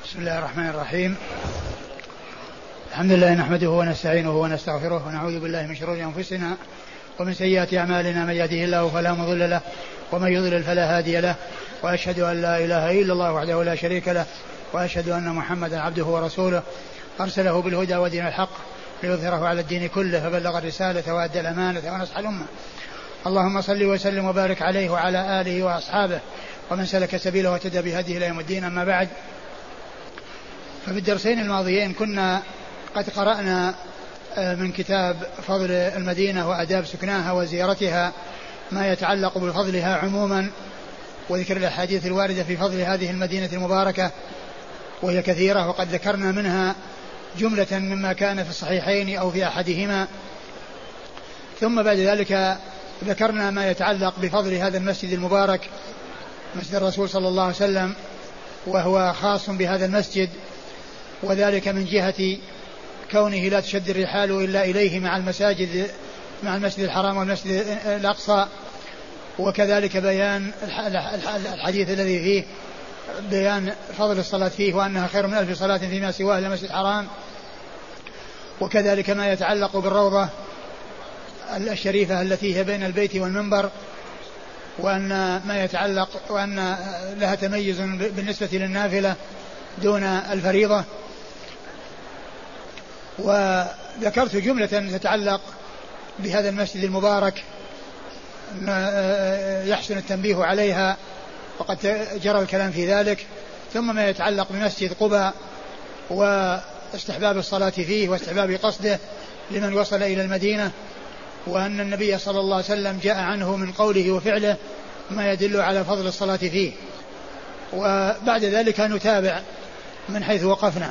بسم الله الرحمن الرحيم. الحمد لله نحمده ونستعينه ونستغفره ونعوذ بالله من شرور أنفسنا ومن سيئات أعمالنا. من يهده الله فلا مضل له ومن يضلل فلا هادي له، وأشهد أن لا إله إلا الله وحده لا شريك له، وأشهد أن محمدا عبده ورسوله أرسله بالهدى ودين الحق ليظهره على الدين كله، فبلغ الرسالة وأدى الأمانة ونصح الأمة. اللهم صل وسلم وبارك عليه وعلى آله وأصحابه ومن سلك سبيله واهتدى بهديه إلى يوم الدين. أما بعد، ففي الدرسين الماضيين كنا قد قرأنا من كتاب فضل المدينة وآداب سكناها وزيارتها ما يتعلق بفضلها عموما، وذكر الأحاديث الواردة في فضل هذه المدينة المباركة وهي كثيرة، وقد ذكرنا منها جملة مما كان في الصحيحين أو في أحدهما. ثم بعد ذلك ذكرنا ما يتعلق بفضل هذا المسجد المبارك، مسجد الرسول صلى الله عليه وسلم، وهو خاص بهذا المسجد، وذلك من جهة كونه لا تشد الرحال إلا إليه مع المسجد الحرام والمسجد الأقصى، وكذلك بيان الحديث الذي فيه بيان فضل الصلاة فيه وأنها خير من 1000 صلاة فيما سواه المسجد الحرام، وكذلك ما يتعلق بالروضة الشريفة التي هي بين البيت والمنبر، وأن ما يتعلق وأن لها تميز بالنسبة للنافلة دون الفريضة. وذكرت جملة تتعلق بهذا المسجد المبارك يحسن التنبيه عليها وقد جرى الكلام في ذلك. ثم ما يتعلق بمسجد قباء واستحباب الصلاة فيه واستحباب قصده لمن وصل إلى المدينة، وأن النبي صلى الله عليه وسلم جاء عنه من قوله وفعله ما يدل على فضل الصلاة فيه. وبعد ذلك نتابع من حيث وقفنا.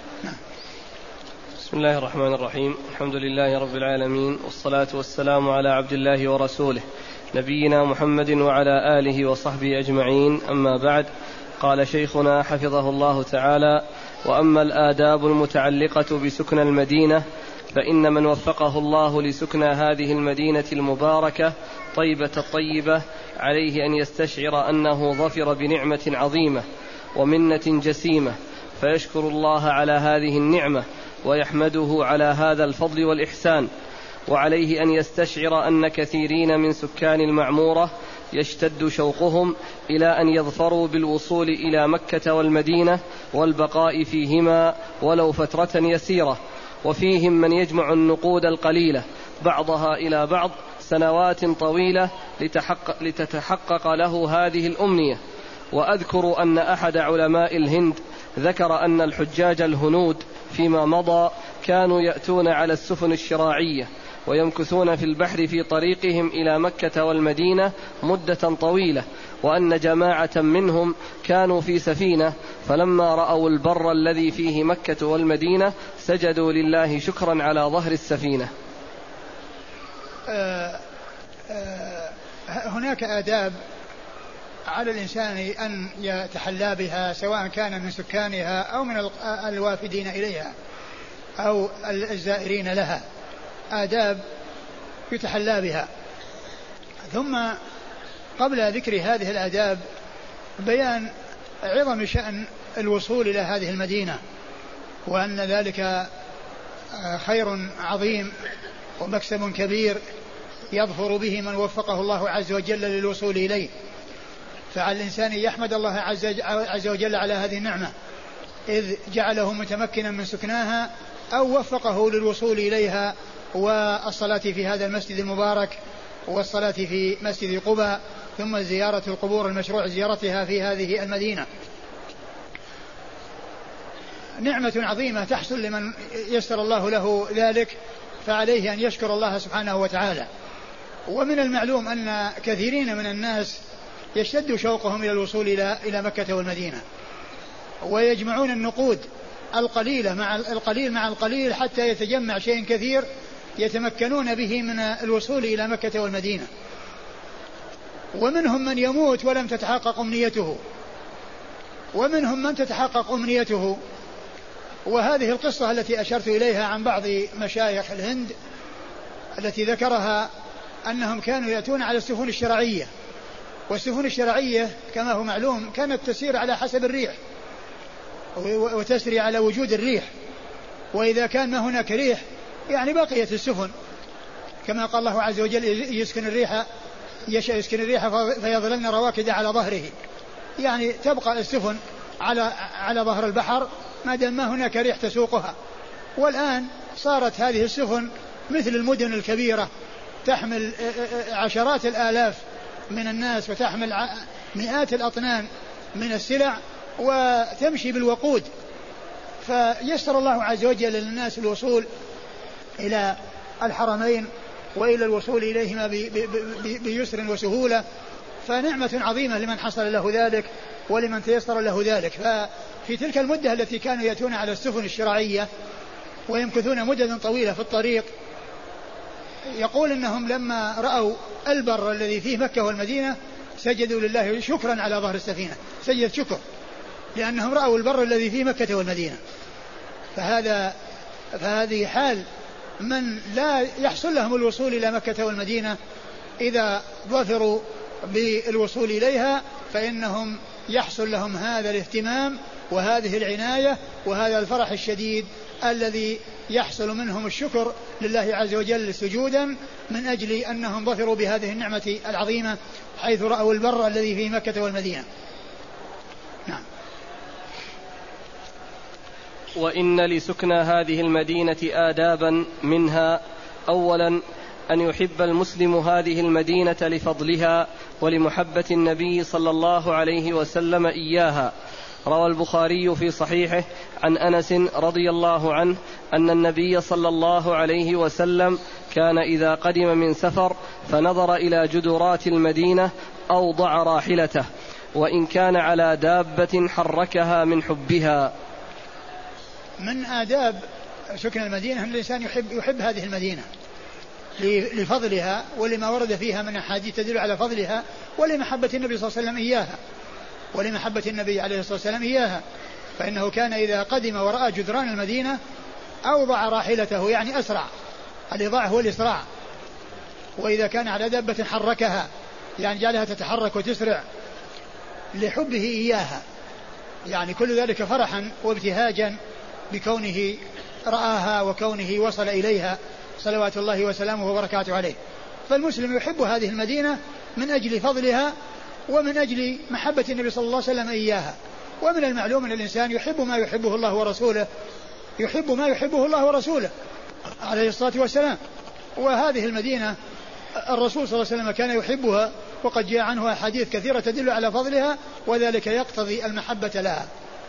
بسم الله الرحمن الرحيم. الحمد لله رب العالمين، والصلاة والسلام على عبد الله ورسوله نبينا محمد وعلى آله وصحبه أجمعين. أما بعد، قال شيخنا حفظه الله تعالى: وأما الآداب المتعلقة بسكن المدينة فإن من وفقه الله لسكن هذه المدينة المباركة طيبة الطيبة عليه أن يستشعر أنه ظفر بنعمة عظيمة ومنة جسيمة، فيشكر الله على هذه النعمة ويحمده على هذا الفضل والإحسان. وعليه أن يستشعر أن كثيرين من سكان المعمورة يشتد شوقهم إلى أن يظفروا بالوصول إلى مكة والمدينة والبقاء فيهما ولو فترة يسيرة، وفيهم من يجمع النقود القليلة بعضها إلى بعض سنوات طويلة لتتحقق له هذه الأمنية. وأذكر أن أحد علماء الهند ذكر أن الحجاج الهنود فيما مضى كانوا يأتون على السفن الشراعية ويمكثون في البحر في طريقهم إلى مكة والمدينة مدة طويلة، وأن جماعة منهم كانوا في سفينة فلما رأوا البر الذي فيه مكة والمدينة سجدوا لله شكرا على ظهر السفينة. هناك آداب على الإنسان أن يتحلى بها، سواء كان من سكانها أو من الوافدين إليها أو الزائرين لها، آداب يتحلى بها. ثم قبل ذكر هذه الآداب بيان عظم شأن الوصول إلى هذه المدينة، وأن ذلك خير عظيم ومكسب كبير يظفر به من وفقه الله عز وجل للوصول إليه. فعلى الإنسان يحمد الله عز وجل على هذه النعمة، إذ جعله متمكنا من سكناها أو وفقه للوصول إليها والصلاة في هذا المسجد المبارك والصلاة في مسجد قباء، ثم زيارة القبور المشروع زيارتها في هذه المدينة. نعمة عظيمة تحصل لمن يسر الله له ذلك، فعليه أن يشكر الله سبحانه وتعالى. ومن المعلوم أن كثيرين من الناس يشتد شوقهم إلى الوصول إلى مكة والمدينة، ويجمعون النقود القليلة مع القليل حتى يتجمع شيء كثير يتمكنون به من الوصول إلى مكة والمدينة. ومنهم من يموت ولم تتحقق أمنيته، ومنهم من تتحقق أمنيته. وهذه القصة التي أشرت إليها عن بعض مشايخ الهند التي ذكرها أنهم كانوا يأتون على السفن الشرعية، والسفن الشرعية كما هو معلوم كانت تسير على حسب الريح، وتسري على وجود الريح. وإذا كان ما هناك ريح يعني بقيت السفن، كما قال الله عز وجل يسكن الريح فيظللن رواكد على ظهره، يعني تبقى السفن على ظهر البحر ما دام ما هناك ريح تسوقها. والآن صارت هذه السفن مثل المدن الكبيرة، تحمل عشرات الآلاف من الناس وتحمل مئات الأطنان من السلع وتمشي بالوقود. فيسر الله عز وجل للناس الوصول إلى الحرمين وإلى الوصول إليهما بيسر وسهولة، فنعمة عظيمة لمن حصل له ذلك ولمن تيسر له ذلك. ففي تلك المدة التي كانوا يأتون على السفن الشراعية ويمكثون مدة طويلة في الطريق، يقول إنهم لما رأوا البر الذي فيه مكة والمدينة سجدوا لله شكرا على ظهر السفينة، سجد شكر، لأنهم رأوا البر الذي فيه مكة والمدينة. فهذه حال من لا يحصل لهم الوصول إلى مكة والمدينة، إذا ظفروا بالوصول إليها فإنهم يحصل لهم هذا الاهتمام وهذه العناية وهذا الفرح الشديد الذي يحصل منهم الشكر لله عز وجل سجودا من أجل أنهم ظفروا بهذه النعمة العظيمة حيث رأوا البر الذي في مكة والمدينة. نعم. وإن لسكنى هذه المدينة آدابا، منها أولا أن يحب المسلم هذه المدينة لفضلها ولمحبة النبي صلى الله عليه وسلم إياها. روى البخاري في صحيحه عن أنس رضي الله عنه أن النبي صلى الله عليه وسلم كان إذا قدم من سفر فنظر إلى جدرات المدينة أوضع راحلته، وإن كان على دابة حركها من حبها. من آداب سكن المدينة أن الإنسان يحب هذه المدينة لفضلها ولما ورد فيها من أحاديث تدل على فضلها ولمحبة النبي صلى الله عليه وسلم إياها، ولمحبة النبي عليه الصلاة والسلام إياها. فإنه كان إذا قدم ورأى جدران المدينة أوضع راحلته، يعني أسرع، الإضاعة هو الإسراع. وإذا كان على دابة حركها، يعني جعلها تتحرك وتسرع لحبه إياها، يعني كل ذلك فرحا وابتهاجا بكونه رآها وكونه وصل إليها صلوات الله وسلامه وبركاته عليه. فالمسلم يحب هذه المدينة من أجل فضلها ومن أجل محبة النبي صلى الله عليه وسلم إياها. ومن المعلوم أن الإنسان يحب ما يحبه الله ورسوله، يحب ما يحبه الله ورسوله عليه الصلاة والسلام. وهذه المدينة الرسول صلى الله عليه وسلم كان يحبها، وقد جاء عنه أحاديث كثيرة تدل على فضلها، وذلك يقتضي المحبة لها.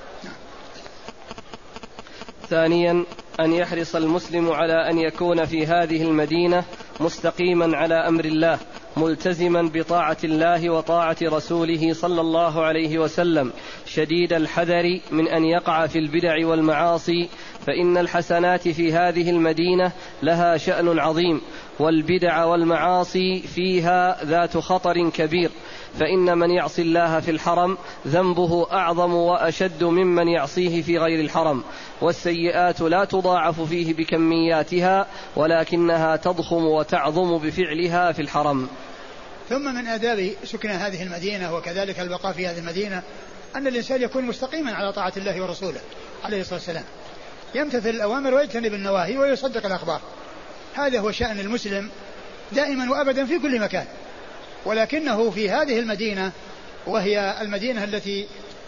ثانيا أن يحرص المسلم على أن يكون في هذه المدينة مستقيما على أمر الله، ملتزما بطاعة الله وطاعة رسوله صلى الله عليه وسلم، شديد الحذر من أن يقع في البدع والمعاصي، فإن الحسنات في هذه المدينة لها شأن عظيم، والبدع والمعاصي فيها ذات خطر كبير، فإن من يعصي الله في الحرم ذنبه أعظم وأشد ممن يعصيه في غير الحرم، والسيئات لا تضاعف فيه بكمياتها ولكنها تضخم وتعظم بفعلها في الحرم. ثم من آداب سكن هذه المدينة وكذلك البقاء في هذه المدينة أن الإنسان يكون مستقيما على طاعة الله ورسوله عليه الصلاة والسلام، يمتثل الأوامر ويجتنب النواهي ويصدق الأخبار. هذا هو شأن المسلم دائما وأبدا في كل مكان. ولكنه في هذه المدينة، وهي المدينة التي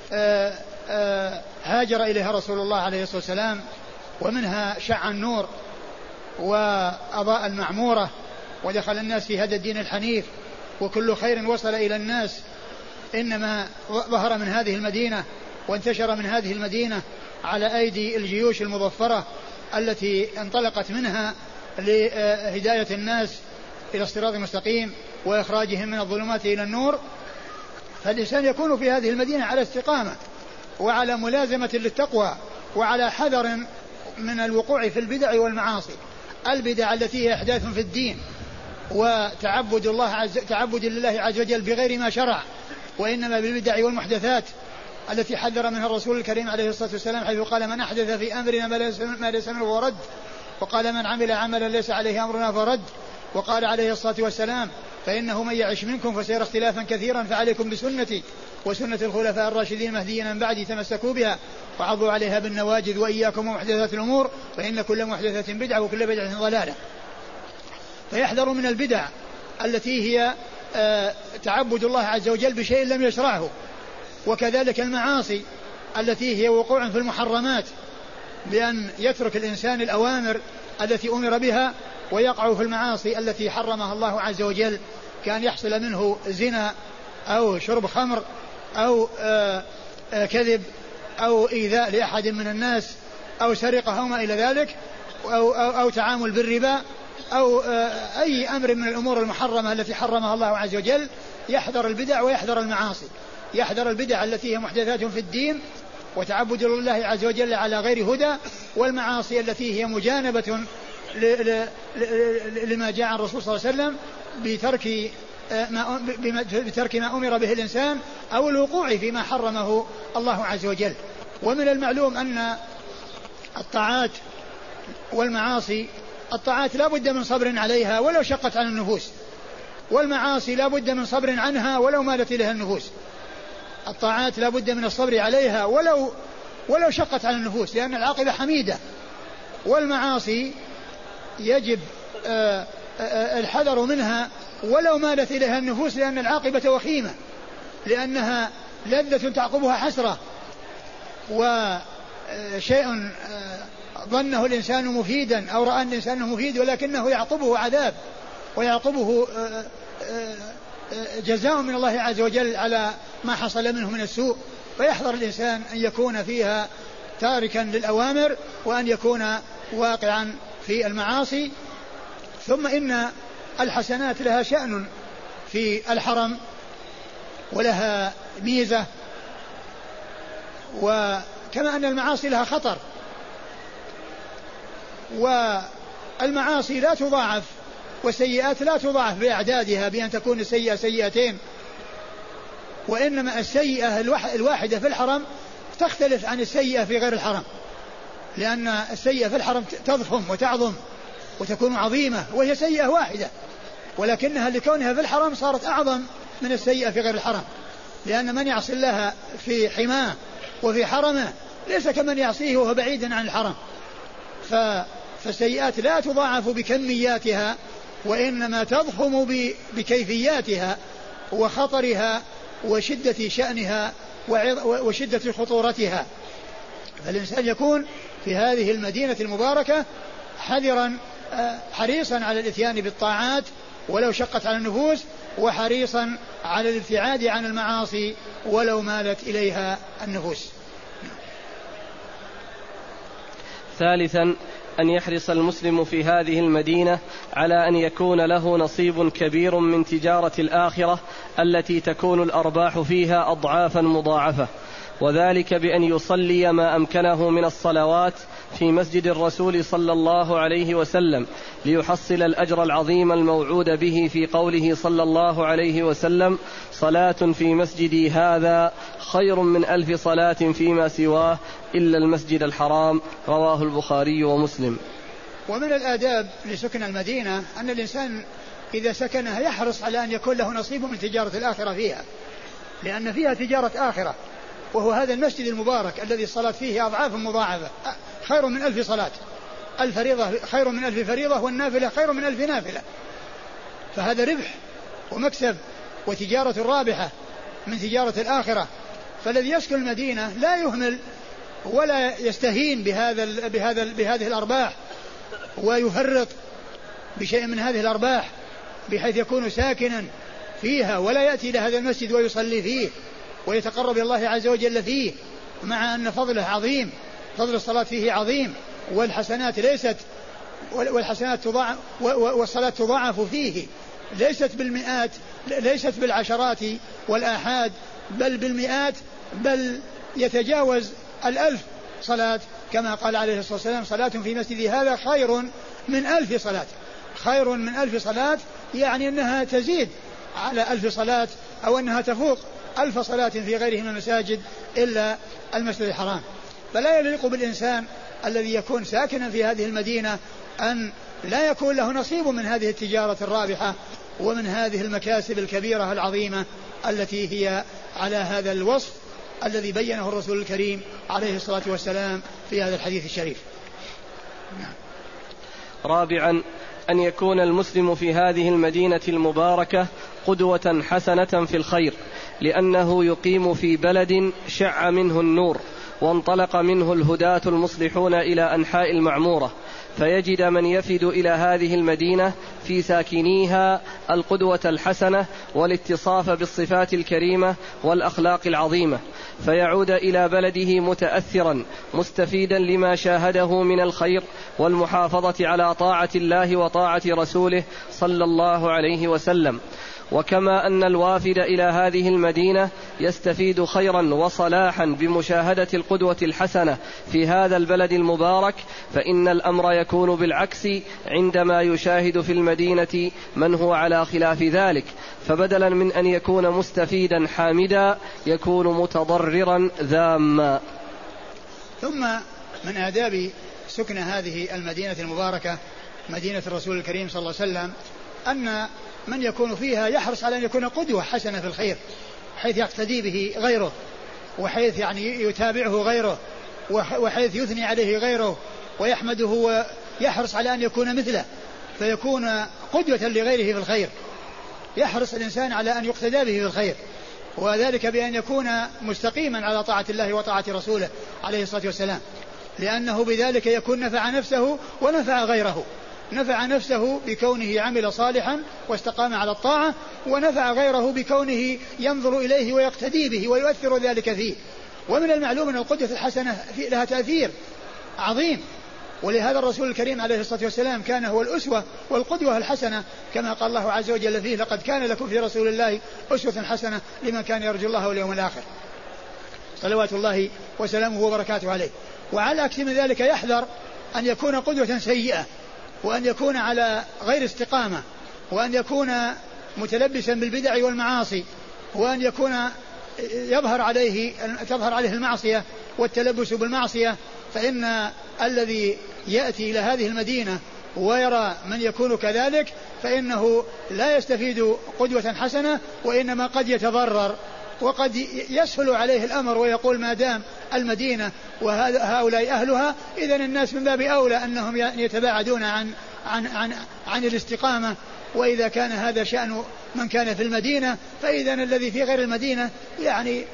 هاجر إليها رسول الله عليه الصلاة والسلام، ومنها شع النور وأضاء المعمورة ودخل الناس في هذا الدين الحنيف، وكل خير وصل إلى الناس إنما ظهر من هذه المدينة وانتشر من هذه المدينة على أيدي الجيوش المظفرة التي انطلقت منها لهداية الناس إلى الصراط المستقيم وإخراجهم من الظلمات إلى النور. فالإنسان يكون في هذه المدينة على استقامة وعلى ملازمة للتقوى وعلى حذر من الوقوع في البدع والمعاصي، البدع التي هي إحداث في الدين وتعبد لله عز وجل بغير ما شرع، وإنما بالبدع والمحدثات التي حذر منها الرسول الكريم عليه الصلاة والسلام، حيث قال: من أحدث في أمرنا ما ليس منه فهو رد، وقال: من عمل عملا ليس عليه أمرنا فرد، وقال عليه الصلاة والسلام: فإنه من يعش منكم فسيرى اختلافا كثيرا فعليكم بسنتي وسنة الخلفاء الراشدين المهديين من بعد تمسكوا بها وعضوا عليها بالنواجذ وإياكم ومحدثات الأمور فإن كل محدثة بدعة وكل بدعة ضلالة. فيحذر من البدع التي هي تعبد الله عز وجل بشيء لم يشرعه، وكذلك المعاصي التي هي وقوع في المحرمات بأن يترك الإنسان الأوامر التي أمر بها ويقع في المعاصي التي حرمها الله عز وجل، كان يحصل منه زنا أو شرب خمر أو كذب أو إيذاء لأحد من الناس أو سرقة أو ما إلى ذلك أو تعامل بالربا أو أي أمر من الأمور المحرمة التي حرمها الله عز وجل. يحذر البدع ويحذر المعاصي، يحذر البدع التي هي محدثات في الدين وتعبد لله عز وجل على غير هدى، والمعاصي التي هي مجانبة لما جاء عن الرسول صلى الله عليه وسلم بترك ما أمر به الإنسان أو الوقوع فيما حرمه الله عز وجل. ومن المعلوم أن الطاعات والمعاصي، الطاعات لا بد من صبر عليها ولو شقت على النفوس، والمعاصي لا بد من صبر عنها ولو مالت إليها النفوس. الطاعات لا بد من الصبر عليها ولو شقت على النفوس لأن العاقبة حميدة، والمعاصي يجب الحذر منها ولو مالت إليها النفوس لأن العاقبة وخيمة، لأنها لذة تعقبها حسرة وشيء ظنه الإنسان مفيدا أو رأى الإنسان مفيد ولكنه يعقبه عذاب ويعقبه جزاء من الله عز وجل على ما حصل منه من السوء. فيحذر الإنسان أن يكون فيها تاركا للأوامر وأن يكون واقعا في المعاصي. ثم إن الحسنات لها شأن في الحرم ولها ميزة، وكما أن المعاصي لها خطر، والمعاصي لا تضاعف والسيئات لا تضاعف بأعدادها بأن تكون السيئة سيئتين، وإنما السيئة الواحدة في الحرم تختلف عن السيئة في غير الحرم، لأن السيئة في الحرم تضخم وتعظم وتكون عظيمة وهي سيئة واحدة، ولكنها لكونها في الحرم صارت أعظم من السيئة في غير الحرم، لأن من يعصي الله في حماه وفي حرمه ليس كمن يعصيه وهو بعيد عن الحرم. فالسيئات لا تضاعف بكمياتها وإنما تضخم بكيفياتها وخطرها وشدة شأنها وشدة خطورتها. فالإنسان يكون في هذه المدينة المباركة حريصا على الاتيان بالطاعات ولو شقت على النفوس، وحريصا على الابتعاد عن المعاصي ولو مالت إليها النفوس. ثالثا أن يحرص المسلم في هذه المدينة على أن يكون له نصيب كبير من تجارة الآخرة التي تكون الأرباح فيها أضعافا مضاعفة، وذلك بأن يصلي ما أمكنه من الصلوات في مسجد الرسول صلى الله عليه وسلم ليحصل الأجر العظيم الموعود به في قوله صلى الله عليه وسلم: صلاة في مسجدي هذا خير من 1000 صلاة فيما سواه إلا المسجد الحرام. رواه البخاري ومسلم. ومن الآداب لسكن المدينة أن الإنسان إذا سكنها يحرص على أن يكون له نصيب من تجارة الآخرة فيها، لأن فيها تجارة آخرة، وهو هذا المسجد المبارك الذي الصلاة فيه أضعاف مضاعفة خير من 1000 صلاة، الفريضة خير من 1000 فريضة والنافلة خير من 1000 نافلة. فهذا ربح ومكسب وتجارة رابحة من تجارة الآخرة. فالذي يسكن المدينة لا يهمل ولا يستهين بهذه الأرباح ويفرط بشيء من هذه الأرباح، بحيث يكون ساكنا فيها ولا يأتي إلى هذا المسجد ويصلي فيه ويتقرب إلى الله عز وجل فيه، مع أن فضله عظيم، فضل الصلاة فيه عظيم، والحسنات تضاعف والصلاة تضاعف فيه، ليست بالمئات، ليست بالعشرات والآحاد، بل بالمئات، بل يتجاوز 1000 صلاة، كما قال عليه الصلاة والسلام: صلاة في مسجدي هذا خير من 1000 صلاة. خير من 1000 صلاة يعني أنها تزيد على 1000 صلاة أو أنها تفوق 1000 صلاة في غيره من المساجد إلا المسجد الحرام. فلا يليق بالإنسان الذي يكون ساكنا في هذه المدينة أن لا يكون له نصيب من هذه التجارة الرابحة ومن هذه المكاسب الكبيرة العظيمة التي هي على هذا الوصف الذي بينه الرسول الكريم عليه الصلاة والسلام في هذا الحديث الشريف. رابعا أن يكون المسلم في هذه المدينة المباركة قدوة حسنة في الخير، لأنه يقيم في بلد شع منه النور وانطلق منه الهداة المصلحون إلى أنحاء المعمورة، فيجد من يفد إلى هذه المدينة في ساكنيها القدوة الحسنة والاتصاف بالصفات الكريمة والأخلاق العظيمة، فيعود إلى بلده متأثرا مستفيدا لما شاهده من الخير والمحافظة على طاعة الله وطاعة رسوله صلى الله عليه وسلم. وكما أن الوافد إلى هذه المدينة يستفيد خيرا وصلاحا بمشاهدة القدوة الحسنة في هذا البلد المبارك، فإن الأمر يكون بالعكس عندما يشاهد في المدينة من هو على خلاف ذلك، فبدلا من أن يكون مستفيدا حامدا يكون متضررا ذاما. ثم من آداب سكن هذه المدينة المباركة مدينة الرسول الكريم صلى الله عليه وسلم أن من يكون فيها يحرص على أن يكون قدوة حسنة في الخير، حيث يقتدي به غيره، وحيث يعني يتابعه غيره، وحيث يثني عليه غيره ويحمده ويحرص على أن يكون مثله، فيكون قدوة لغيره في الخير. يحرص الإنسان على أن يقتدى به في الخير، وذلك بأن يكون مستقيما على طاعة الله وطاعة رسوله عليه الصلاة والسلام، لأنه بذلك يكون نفع نفسه ونفع غيره. نفع نفسه بكونه عمل صالحا واستقام على الطاعة، ونفع غيره بكونه ينظر إليه ويقتدي به ويؤثر ذلك فيه. ومن المعلوم أن القدوة الحسنة لها تأثير عظيم، ولهذا الرسول الكريم عليه الصلاة والسلام كان هو الأسوة والقدوة الحسنة، كما قال الله عز وجل فيه: لقد كان لكم في رسول الله أسوة حسنة لمن كان يرجو الله واليوم الآخر، صلوات الله وسلامه وبركاته عليه. وعلى عكس من ذلك يحذر أن يكون قدوة سيئة، وأن يكون على غير استقامة، وأن يكون متلبسا بالبدع والمعاصي، وأن يكون تظهر عليه المعصية والتلبس بالمعصية. فإن الذي يأتي إلى هذه المدينة ويرى من يكون كذلك فإنه لا يستفيد قدوة حسنة، وإنما قد يتضرر، وقد يسهل عليه الأمر ويقول ما دام المدينة وهؤلاء أهلها إذن الناس من باب أولى أنهم يتباعدون عن الاستقامة. وإذا كان هذا شأن من كان في المدينة فإذن الذي في غير المدينة يعني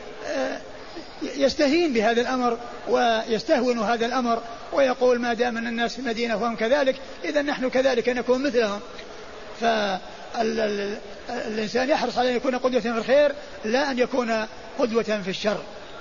يستهين بهذا الأمر ويستهون هذا الأمر ويقول ما دام أن الناس في المدينة وهم كذلك إذن نحن كذلك نكون مثلهم. فالإنسان يحرص على أن يكون قدوة في الخير لا أن يكون قدوة في الشر.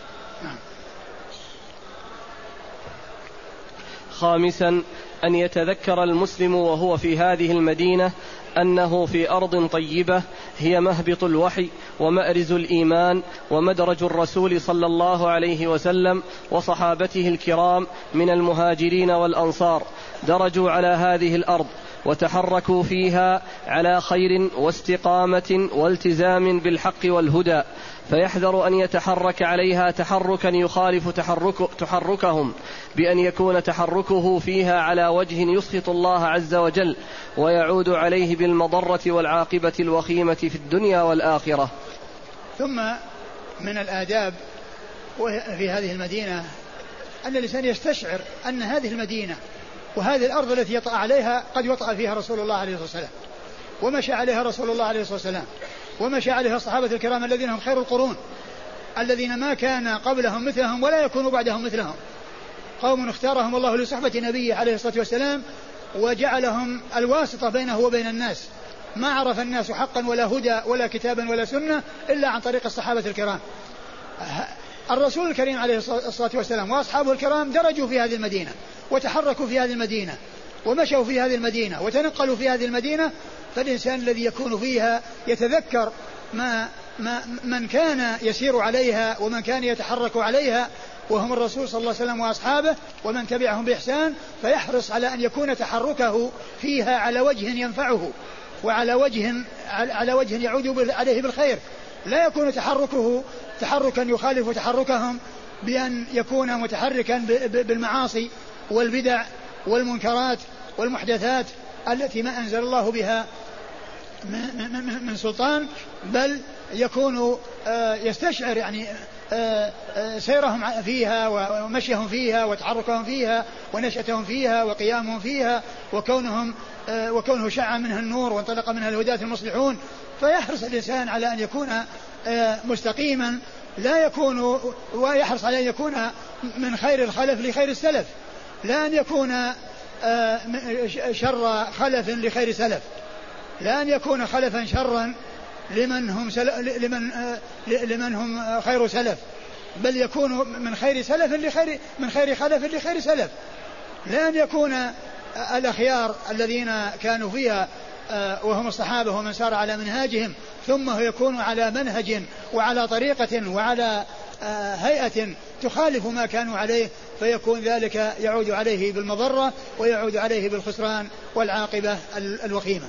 خامسا أن يتذكر المسلم وهو في هذه المدينة أنه في أرض طيبة هي مهبط الوحي ومأرز الإيمان ومدرج الرسول صلى الله عليه وسلم وصحابته الكرام من المهاجرين والأنصار، درجوا على هذه الأرض وتحركوا فيها على خير واستقامة والتزام بالحق والهدى، فيحذر أن يتحرك عليها تحركا يخالف تحركهم، بأن يكون تحركه فيها على وجه يسخط الله عز وجل ويعود عليه بالمضرة والعاقبة الوخيمة في الدنيا والآخرة. ثم من الآداب في هذه المدينة أن الإنسان يستشعر أن هذه المدينة وهذه الأرض التي يطأ عليها قد وطأ فيها رسول الله عليه الصلاة والسلام، ومشى عليها رسول الله عليه الصلاة والسلام، ومشى عليها الصحابة الكرام الذين هم خير القرون، الذين ما كان قبلهم مثلهم ولا يكونوا بعدهم مثلهم، قوم اختارهم الله لصحبة نبيه عليه الصلاة والسلام وجعلهم الواسطة بينه وبين الناس، ما عرف الناس حقا ولا هدى ولا كتابا ولا سنة إلا عن طريق الصحابة الكرام. الرسول الكريم عليه الصلاة والسلام وأصحابه الكرام درجوا في هذه المدينة وتحركوا في هذه المدينة ومشوا في هذه المدينة وتنقلوا في هذه المدينة، فالإنسان الذي يكون فيها يتذكر من كان يسير عليها ومن كان يتحرك عليها وهم الرسول صلى الله عليه وسلم وأصحابه ومن تبعهم بإحسان، فيحرص على أن يكون تحركه فيها على وجه ينفعه وعلى وجه يعود عليه بالخير، لا يكون تحركه تحركا يخالف تحركهم بأن يكون متحركا بالمعاصي والبدع والمنكرات والمحدثات التي ما أنزل الله بها من سلطان، بل يكون يستشعر يعني سيرهم فيها ومشيهم فيها وتحركهم فيها ونشأتهم فيها وقيامهم فيها وكونه شع منها النور وانطلق منها الهداة المصلحون. فيحرص الإنسان على أن يكون مستقيما، لا يكون ويحرص على أن يكون من خير الخلف لخير السلف، لا أن يكون شر خلف لخير سلف، لا أن يكون خلفا شرا لمن هم خير سلف، بل يكون من خير سلف من خير خلف لخير سلف. لا أن يكون الأخيار الذين كانوا فيها وهم الصحابة ومن سار على منهاجهم ثم هو يكون على منهج وعلى طريقة وعلى هيئة تخالف ما كانوا عليه، فيكون ذلك يعود عليه بالمضرة ويعود عليه بالخسران والعاقبة الوخيمة.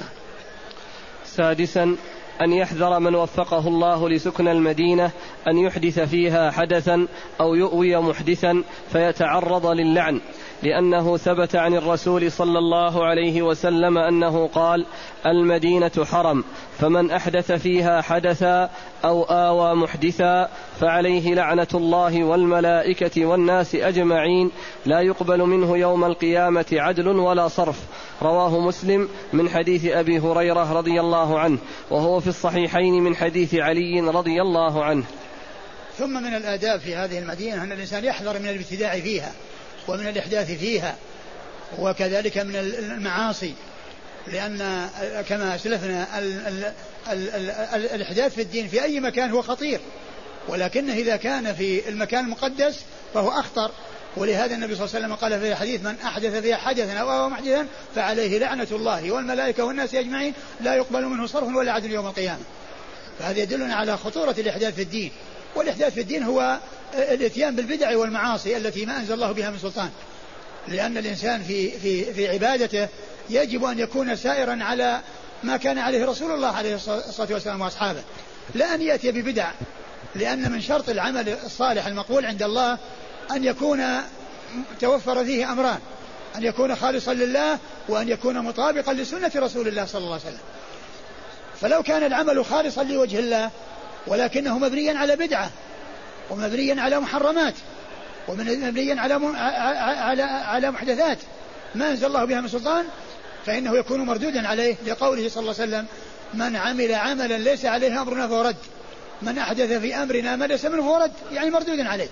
سادسا أن يحذر من وفقه الله لسكن المدينة أن يحدث فيها حدثا أو يؤوي محدثا فيتعرض للعن، لأنه ثبت عن الرسول صلى الله عليه وسلم أنه قال: المدينة حرم، فمن أحدث فيها حدثا أو آوى محدثا فعليه لعنة الله والملائكة والناس أجمعين، لا يقبل منه يوم القيامة عدل ولا صرف. رواه مسلم من حديث أبي هريرة رضي الله عنه، وهو في الصحيحين من حديث علي رضي الله عنه. ثم من الآداب في هذه المدينة أن الإنسان يحذر من الابتداع فيها ومن الإحداث فيها، وكذلك من المعاصي، لأن كما سلفنا الإحداث في الدين في أي مكان هو خطير، ولكنه إذا كان في المكان المقدس فهو أخطر. ولهذا النبي صلى الله عليه وسلم قال في الحديث: من أحدث فيها حدثا أو آوى محدثا فعليه لعنة الله والملائكة والناس أجمعين، لا يقبل منه صرف ولا عدل يوم القيامة. فهذا يدلنا على خطورة الإحداث في الدين، والإحداث في الدين هو الاتيان بالبدع والمعاصي التي ما أنزل الله بها من سلطان، لأن الإنسان في عبادته يجب أن يكون سائرا على ما كان عليه رسول الله عليه الصلاة والسلام وأصحابه، لا أن يأتي ببدع، لأن من شرط العمل الصالح المقبول عند الله أن يكون توفر فيه أمران: أن يكون خالصا لله، وأن يكون مطابقا لسنة رسول الله صلى الله عليه وسلم. فلو كان العمل خالصا لوجه الله ولكنه مبنيا على بدعة ومبنيا على محرمات ومبنيا على محدثات ما أنزل الله بها من سلطان، فإنه يكون مردودا عليه، لقوله صلى الله عليه وسلم: من عمل عملا ليس عليه أمرنا فهو رد، من أحدث في أمرنا ما ليس منه فهو رد، يعني مردودا عليه.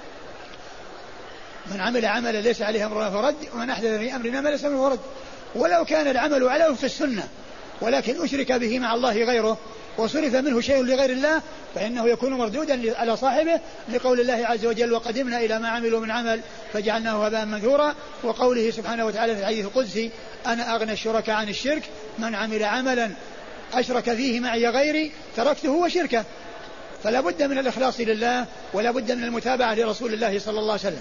من عمل عملا ليس عليه أمرنا فهو رد، ومن أحدث في أمرنا ما ليس منه فهو رد. ولو كان العمل على وفق السنة ولكن أشرك به مع الله غيره وصرف منه شيء لغير الله فإنه يكون مردودا على صاحبه، لقول الله عز وجل: وقدمنا إلى ما عملوا من عمل فجعلناه هباء منثورا، وقوله سبحانه وتعالى في الحديث القدسي: أنا أغنى الشركاء عن الشرك، من عمل عملا أشرك فيه معي غيري تركته وشركه. فلا بد من الإخلاص لله ولا بد من المتابعة لرسول الله صلى الله عليه وسلم.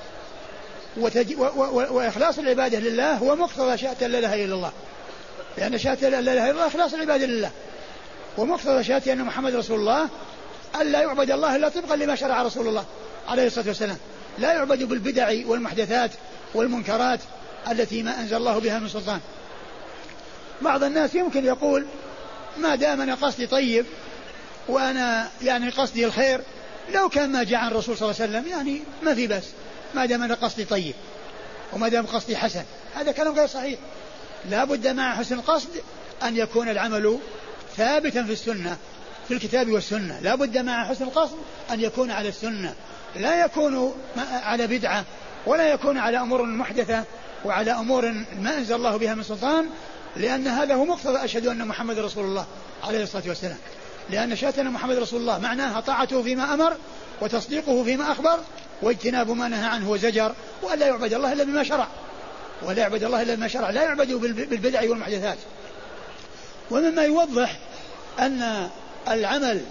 وإخلاص العبادة لله هو مقتضى شهادة لا إله إلا الله، لأن شهادة لا إله إلا الله إخلاص العبادة لله، ومقتضى شهادة أن محمد رسول الله ألا يعبد الله إلا طبقا لما شرع رسول الله عليه الصلاة والسلام، لا يعبد بالبدع والمحدثات والمنكرات التي ما أنزل الله بها من سلطان. بعض الناس يمكن يقول: ما دام أنا قصدي طيب وأنا يعني قصدي الخير، لو كان ما جاء عن الرسول صلى الله عليه وسلم يعني ما في بس، ما دام أنا قصدي طيب وما دام قصدي حسن. هذا كلام غير صحيح. لا بد مع حسن القصد أن يكون العمل ثابتا في السنة، في الكتاب والسنة. لا بد مع حسن القصد أن يكون على السنة، لا يكون على بدعة ولا يكون على أمور محدثة وعلى أمور ما أنزل الله بها من سلطان، لأن هذا هو مقتضى أشهد أن محمد رسول الله عليه الصلاة والسلام. لأن شهادة أن محمد رسول الله معناها طاعته فيما أمر وتصديقه فيما أخبر واجتناب ما نهى عنه وزجر، ولا يعبد الله إلا بما شرع، ولا يعبد الله إلا بما شرع، لا يعبد بالبدع والمحدثات. ومما يوضح أن العمل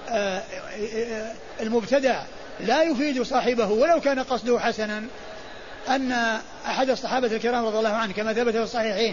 المبتدع لا يفيد صاحبه ولو كان قصده حسنا، أن أحد الصحابة الكرام رضي الله عنه كما ثبت في الصحيحين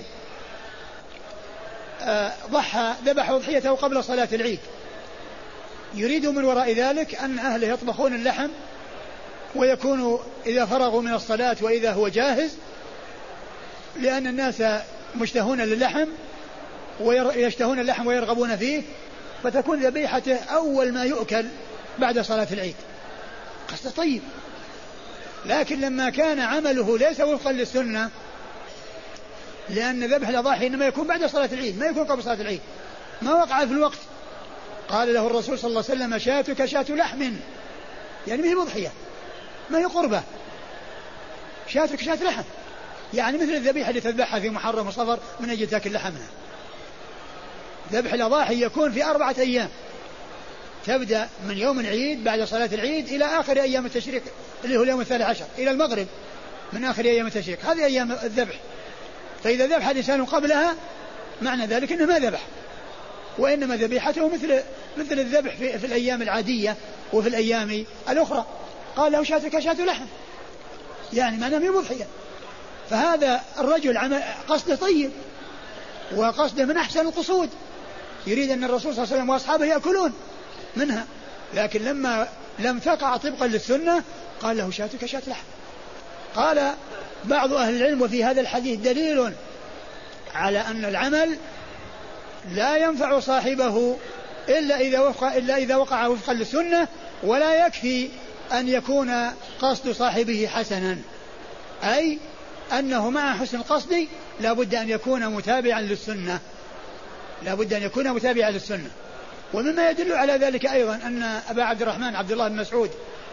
ذبح أضحيته قبل صلاة العيد، يريد من وراء ذلك أن أهله يطبخون اللحم ويكون إذا فرغوا من الصلاة وإذا هو جاهز، لأن الناس مشتهون للحم، ويشتهون اللحم ويرغبون فيه، فتكون ذبيحته أول ما يؤكل بعد صلاة العيد. قصد طيب. لكن لما كان عمله ليس وفقا للسنة، لأن ذبح الأضاحي إنما يكون بعد صلاة العيد، ما يكون قبل صلاة العيد، ما وقع في الوقت. قال له الرسول صلى الله عليه وسلم: شاتك شاة لحم، يعني ما هي مضحية، ما هي قربة، شاتك شاة لحم، يعني مثل الذبيحة اللي تذبحها في محرم وصفر من أجل تاكل لحمها. ذبح الأضاحي يكون في 4 أيام، تبدأ من يوم العيد بعد صلاة العيد إلى آخر أيام التشريق اللي هو اليوم 13 إلى المغرب من آخر أيام التشريق، هذه أيام الذبح. فإذا ذبح الإنسان قبلها معنى ذلك أنه ما ذبح، وإنما ذبيحته مثل الذبح في الأيام العادية وفي الأيام الأخرى. قال له: شاتك شاة لحم، يعني معناه من مضحية. فهذا الرجل قصده طيب، وقصده من أحسن القصود، يريد أن الرسول صلى الله عليه وسلم وأصحابه يأكلون منها، لكن لما لم تقع طبقا للسنة قال له: شاتك شاة لحم. قال بعض أهل العلم: وفي هذا الحديث دليل على أن العمل لا ينفع صاحبه إلا إذا وقع وفقا للسنة، ولا يكفي أن يكون قصد صاحبه حسنا، أي أنه مع حسن القصد لا بد أن يكون متابعا للسنة، لا بد أن يكون متابعا للسنة. ومما يدل على ذلك أيضا أن أبا عبد الرحمن عبد الله بن مسعود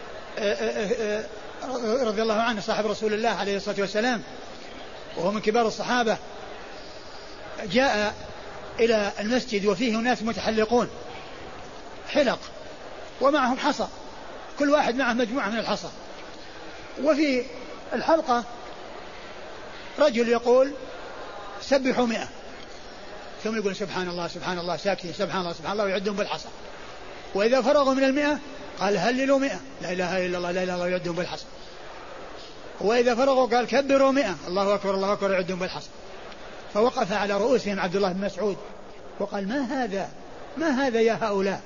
رضي الله عنه صاحب رسول الله عليه الصلاة والسلام، وهو من كبار الصحابة، جاء إلى المسجد وفيه ناس متحلقون حلق ومعهم حصى، كل واحد معه مجموعة من الحصى، وفي الحلقة رجل يقول: سبحوا 100، ثم يقول: سبحان الله سبحان الله، ساكتين، سبحان الله سبحان الله، ويعدهم بالحصى. وإذا فرغوا من 100 قال: هللوا 100، لا إله إلا الله لا إله إلا الله، ويعدهم بالحصى. وإذا فرغوا قال: كبروا 100، الله أكبر الله أكبر، ويعدهم بالحصى. فوقف على رؤوسهم عبد الله بن مسعود وقال: ما هذا يا هؤلاء؟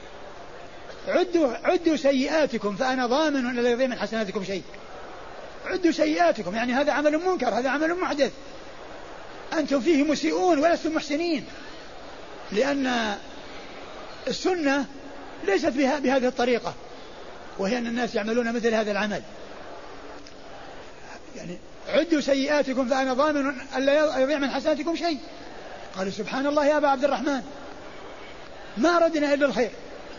عدوا سيئاتكم فأنا ضامن أن لا يضيع من حسناتكم شيء. عدوا سيئاتكم، يعني هذا عمل منكر، هذا عمل محدث، أنتم فيه مسيئون ولستم محسنين، لأن السنة ليست بهذه الطريقة، وهي أن الناس يعملون مثل هذا العمل. يعني عدوا سيئاتكم فأنا ضامن أن لا يضيع من حسناتكم شيء. قالوا: سبحان الله يا أبا عبد الرحمن، ما أردنا إلا الخير.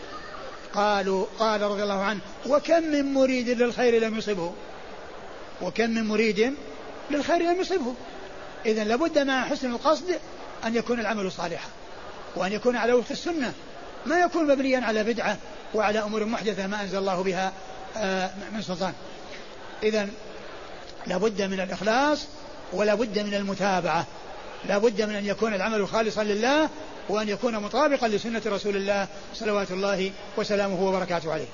قال رضي الله عنه: وكم من مريد للخير لم يصبه، وكم من مريد للخير لم يصبه. إذن لابد مع حسن القصد أن يكون العمل صالحا، وأن يكون على وفق السنة، ما يكون مبنيا على بدعة وعلى أمور محدثة ما أنزل الله بها من سلطان. إذن لابد من الإخلاص، ولا بد من المتابعة، لا بد من أن يكون العمل خالصا لله، وأن يكون مطابقا لسنة رسول الله صلوات الله وسلامه وبركاته عليه.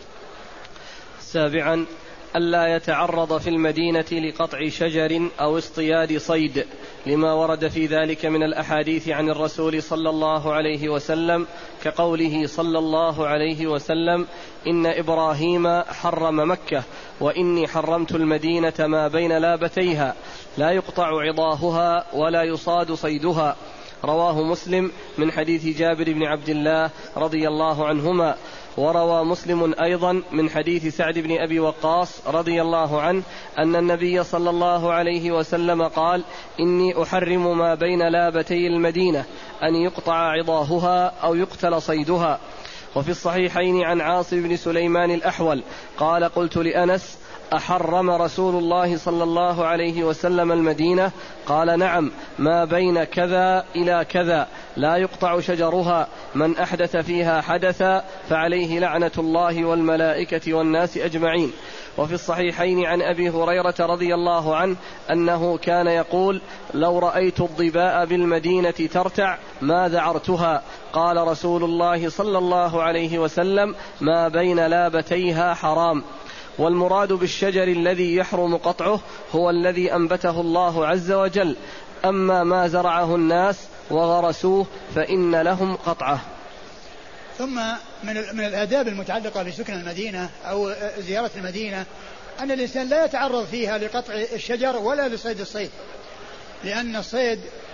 7. ألا يتعرض في المدينة لقطع شجر أو اصطياد صيد، لما ورد في ذلك من الأحاديث عن الرسول صلى الله عليه وسلم، كقوله صلى الله عليه وسلم: إن إبراهيم حرم مكة، وإني حرمت المدينة ما بين لابتيها، لا يقطع عضاهها ولا يصاد صيدها. رواه مسلم من حديث جابر بن عبد الله رضي الله عنهما. وروى مسلم أيضا من حديث سعد بن أبي وقاص رضي الله عنه أن النبي صلى الله عليه وسلم قال: إني أحرم ما بين لابتي المدينة أن يقطع عضاهها أو يقتل صيدها. وفي الصحيحين عن عاصم بن سليمان الأحول قال: قلت لأنس: أحرم رسول الله صلى الله عليه وسلم المدينة؟ قال: نعم، ما بين كذا إلى كذا لا يقطع شجرها، من أحدث فيها حدثا فعليه لعنة الله والملائكة والناس أجمعين. وفي الصحيحين عن أبي هريرة رضي الله عنه أنه كان يقول: لو رأيت الظباء بالمدينة ترتع ما ذعرتها. قال رسول الله صلى الله عليه وسلم: ما بين لابتيها حرام. والمراد بالشجر الذي يحرم قطعه هو الذي أنبته الله عز وجل، أما ما زرعه الناس وغرسوه فإن لهم قطعه. ثم من الآداب المتعلقة بسكن المدينة أو زيارة المدينة أن الإنسان لا يتعرض فيها لقطع الشجر ولا لصيد الصيد، لأن الصيد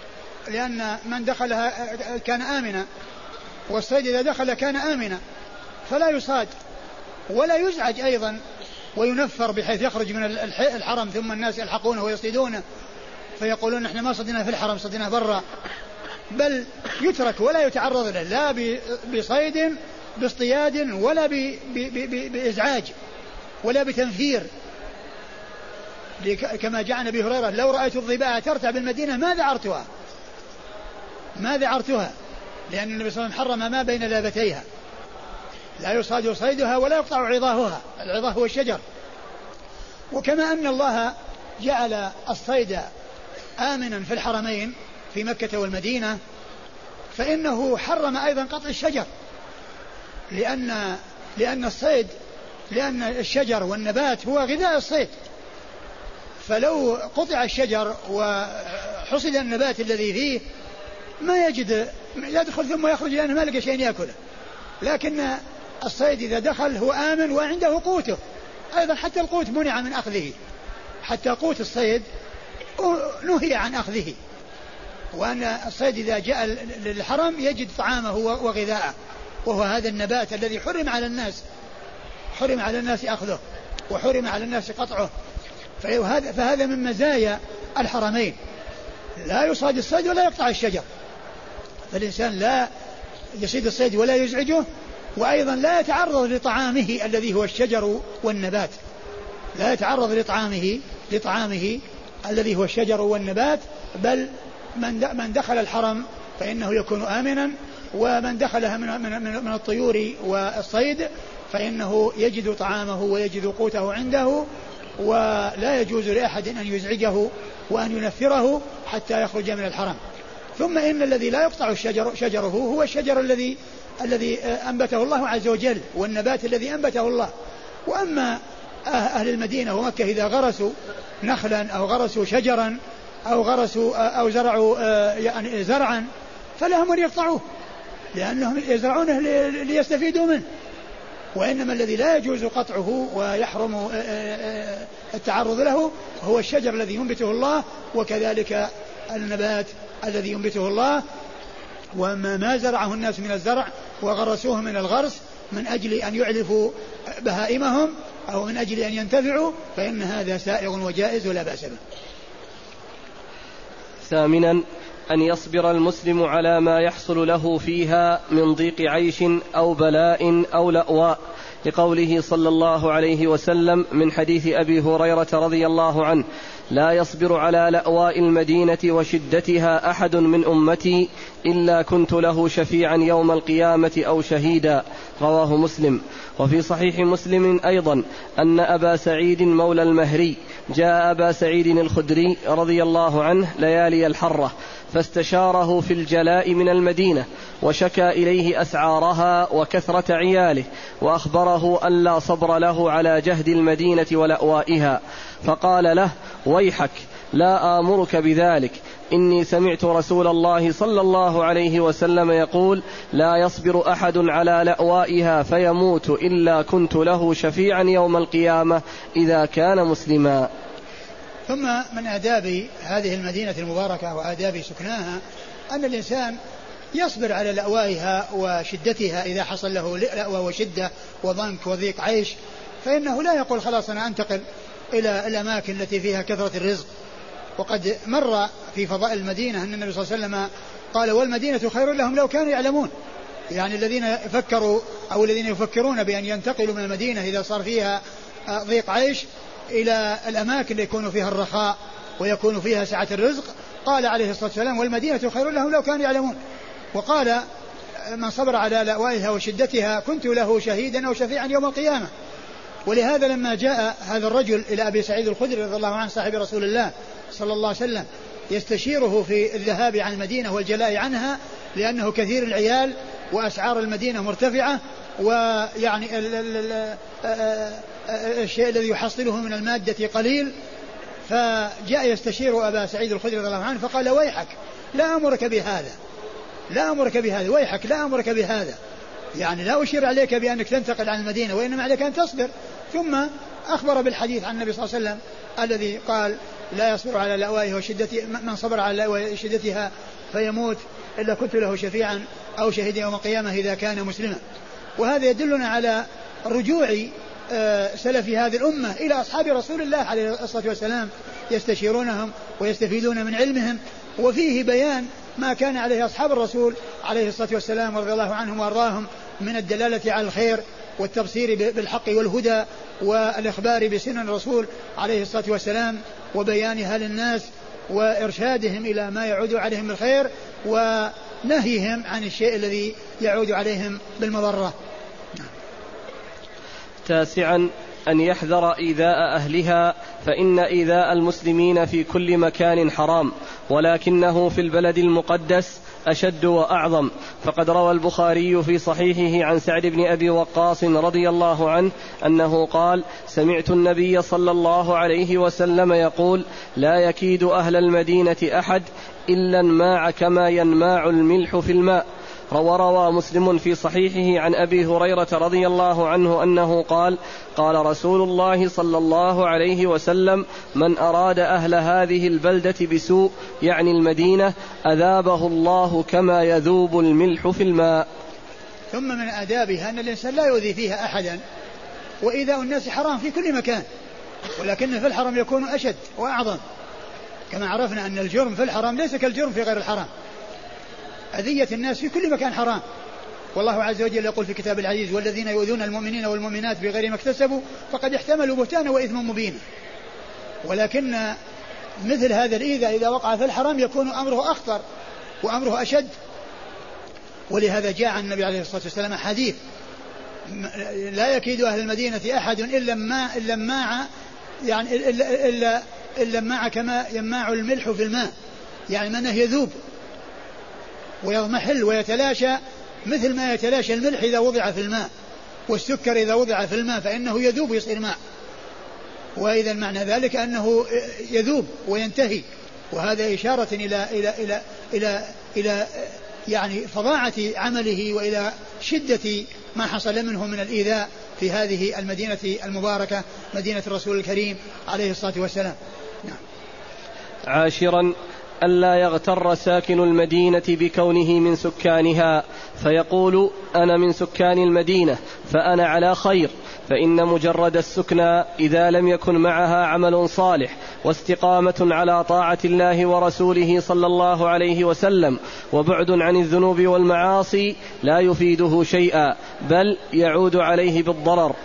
لأن من دخلها كان آمنا، والصيد إذا دخل كان آمنا، فلا يصاد ولا يزعج أيضا وينفر بحيث يخرج من الحرم ثم الناس يلحقونه ويصيدونه فيقولون نحن ما صدنا في الحرم صدنا برا، بل يترك ولا يتعرض له لا بصيد باصطياد ولا بإزعاج ولا بتنفير، كما جاء عن أبي هريرة لو رأيت الظباء ترتع بالمدينة ما ذعرتها، لأن النبي صلى الله عليه وسلم حرم ما بين لابتيها، لا يصاد صيدها ولا يقطع عظاهها، العظاه هو الشجر. وكما أن الله جعل الصيد آمنا في الحرمين في مكة والمدينة، فإنه حرم أيضا قطع الشجر، لأن الشجر والنبات هو غذاء الصيد، فلو قطع الشجر وحصد النبات الذي فيه ما يجد يدخل ثم يخرج لأنه ما لقى شيء يأكله. لكن الصيد إذا دخل هو آمن وعنده قوته أيضا، حتى القوت منع من أخذه، حتى قوت الصيد نهي عن أخذه، وأن الصيد إذا جاء للحرم يجد طعامه وغذاءه، وهو هذا النبات الذي حرم على الناس أخذه وحرم على الناس قطعه. فهذا من مزايا الحرمين، لا يصاد الصيد ولا يقطع الشجر، فالإنسان لا يصيد الصيد ولا يزعجه، وأيضا لا يتعرض لطعامه الذي هو الشجر والنبات، لا يتعرض لطعامه الذي هو الشجر والنبات، بل من دخل الحرم فإنه يكون آمنا، ومن دخلها من الطيور والصيد فإنه يجد طعامه ويجد قوته عنده، ولا يجوز لأحد أن يزعجه وأن ينفره حتى يخرج من الحرم. ثم إن الذي لا يقطع شجره هو الشجر الذي أنبته الله عز وجل، والنبات الذي أنبته الله. وأما أهل المدينة ومكة إذا غرسوا نخلا أو غرسوا شجرا أو غرسوا أو زرعوا يعني زرعا فلهم أن يقطعوه، لأنهم يزرعونه ليستفيدوا منه. وإنما الذي لا يجوز قطعه ويحرم التعرض له هو الشجر الذي ينبته الله، وكذلك النبات الذي ينبته الله. وما ما زرعه الناس من الزرع وغرسوه من الغرس من أجل أن يعلفوا بهائمهم أو من أجل أن ينتفعوا فإن هذا سائغ وجائز ولا بأس به. ثامنا أن يصبر المسلم على ما يحصل له فيها من ضيق عيش أو بلاء أو لأواء، لقوله صلى الله عليه وسلم من حديث أبي هريرة رضي الله عنه: لا يصبر على لأواء المدينة وشدتها أحد من أمتي إلا كنت له شفيعا يوم القيامة أو شهيدا، رواه مسلم. وفي صحيح مسلم أيضا أن أبا سعيد مولى المهري جاء أبا سعيد الخدري رضي الله عنه ليالي الحرة فاستشاره في الجلاء من المدينة، وشكى إليه أسعارها وكثرة عياله، وأخبره أن لا صبر له على جهد المدينة ولأوائها، فقال له: ويحك، لا آمرك بذلك، إني سمعت رسول الله صلى الله عليه وسلم يقول: لا يصبر أحد على لأوائها فيموت إلا كنت له شفيعا يوم القيامة إذا كان مسلما. ثم من آداب هذه المدينة المباركة وآداب سكناها أن الإنسان يصبر على لأوائها وشدتها، إذا حصل له لأوى وشدة وضنك وضيق عيش فإنه لا يقول خلاص أنا أنتقل إلى الأماكن التي فيها كثرة الرزق. وقد مر في فضائل المدينة أن النبي صلى الله عليه وسلم قال: والمدينة خير لهم لو كانوا يعلمون، يعني الذين فكروا أو الذين يفكرون بأن ينتقلوا من المدينة إذا صار فيها ضيق عيش إلى الأماكن اللي يكون فيها الرخاء ويكون فيها سعة الرزق، قال عليه الصلاة والسلام: والمدينة خير لهم لو كانوا يعلمون. وقال: من صبر على لأوائها وشدتها كنت له شهيدا أو شفيعا يوم القيامة. ولهذا لما جاء هذا الرجل إلى أبي سعيد الخدري رضي الله عنه صاحب رسول الله صلى الله عليه وسلم يستشيره في الذهاب عن المدينة والجلاء عنها، لأنه كثير العيال وأسعار المدينة مرتفعة، ويعني الشيء الذي يحصله من المادة قليل، فجاء يستشير أبا سعيد الخدري رضي الله عنه فقال: ويحك، لا أمرك بهذا، لا أمرك بهذا، ويحك لا أمرك بهذا، يعني لا أشير عليك بأنك تنتقل عن المدينة، وإنما عليك أن تصبر. ثم أخبر بالحديث عن النبي صلى الله عليه وسلم الذي قال: لا يصبر على لأوائها وشدتها، من صبر على لأوائها وشدتها فيموت إلا كنت له شفيعا أو شهيدا يوم القيامة إذا كان مسلما. وهذا يدلنا على رجوع سلف هذه الأمة إلى أصحاب رسول الله عليه الصلاة والسلام يستشيرونهم ويستفيدون من علمهم. وفيه بيان ما كان عليه أصحاب الرسول عليه الصلاة والسلام رضي الله عنهم وأرضاهم من الدلالة على الخير والتبصير بالحق والهدى والإخبار بسنن الرسول عليه الصلاة والسلام وبيانها للناس وإرشادهم إلى ما يعود عليهم بالخير ونهيهم عن الشيء الذي يعود عليهم بالمضرة. تاسعا أن يحذر إيذاء أهلها، فإن إيذاء المسلمين في كل مكان حرام، ولكنه في البلد المقدس أشد وأعظم. فقد روى البخاري في صحيحه عن سعد بن أبي وقاص رضي الله عنه أنه قال: سمعت النبي صلى الله عليه وسلم يقول: لا يكيد أهل المدينة أحد إلا انماع كما ينماع الملح في الماء. وروى مسلم في صحيحه عن أبي هريرة رضي الله عنه أنه قال: قال رسول الله صلى الله عليه وسلم: من أراد أهل هذه البلدة بسوء، يعني المدينة، أذابه الله كما يذوب الملح في الماء. ثم من آدابها أن الإنسان لا يؤذي فيها أحدا، وإيذاء الناس حرام في كل مكان، ولكن في الحرم يكون أشد وأعظم، كما عرفنا أن الجرم في الحرم ليس كالجرم في غير الحرم. أذية الناس في كل مكان حرام، والله عز وجل يقول في كتاب العزيز: والذين يؤذون المؤمنين والمؤمنات بغير ما اكتسبوا فقد احتملوا بهتانا وإثما مبينا. ولكن مثل هذا الإيذاء إذا وقع في الحرام يكون أمره أخطر وأمره أشد. ولهذا جاء عن النبي عليه الصلاة والسلام حديث: لا يكيد أهل المدينة أحد إلا ماع كما يماع الملح في الماء، يعني منه يذوب ويضمحل ويتلاشى مثل ما يتلاشى الملح إذا وضع في الماء، والسكر إذا وضع في الماء فإنه يذوب ويصير ماء، وإذا معنى ذلك أنه يذوب وينتهي. وهذا إشارة إلى يعني فظاعة عمله وإلى شدة ما حصل منه من الإيذاء في هذه المدينة المباركة، مدينة الرسول الكريم عليه الصلاة والسلام. نعم. عاشرا ألا يغتر ساكن المدينة بكونه من سكانها فيقول: أنا من سكان المدينة فأنا على خير، فإن مجرد السكنى إذا لم يكن معها عمل صالح واستقامة على طاعة الله ورسوله صلى الله عليه وسلم وبعد عن الذنوب والمعاصي لا يفيده شيئا، بل يعود عليه بالضرر.